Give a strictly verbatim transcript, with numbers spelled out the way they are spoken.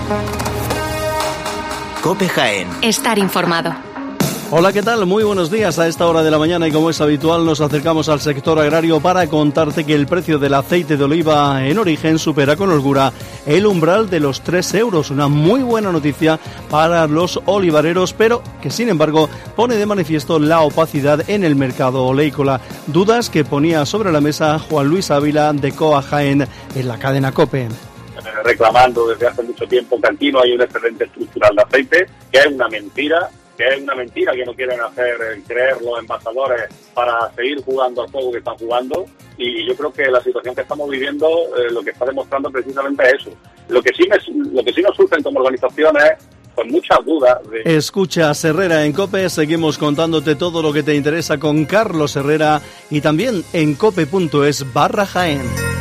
COPE Jaén. Estar informado. Hola, ¿qué tal? Muy buenos días. A esta hora de la mañana y como es habitual nos acercamos al sector agrario para contarte que el precio del aceite de oliva en origen supera con holgura el umbral de los tres euros. Una muy buena noticia para los olivareros, pero que sin embargo pone de manifiesto la opacidad en el mercado oleícola. Dudas que ponía sobre la mesa Juan Luis Ávila de COA Jaén en la cadena COPE. Reclamando desde hace mucho tiempo que aquí no hay un excedente estructural de aceite, que es una mentira. que es una mentira que no quieren hacer creer los envasadores para seguir jugando al juego que están jugando, y yo creo que la situación que estamos viviendo eh, lo que está demostrando precisamente es eso. Lo que sí me, lo que sí nos surgen como organizaciones con muchas dudas. De... Escucha Herrera en COPE, seguimos contándote todo lo que te interesa con Carlos Herrera y también en cope punto es barra Jaén.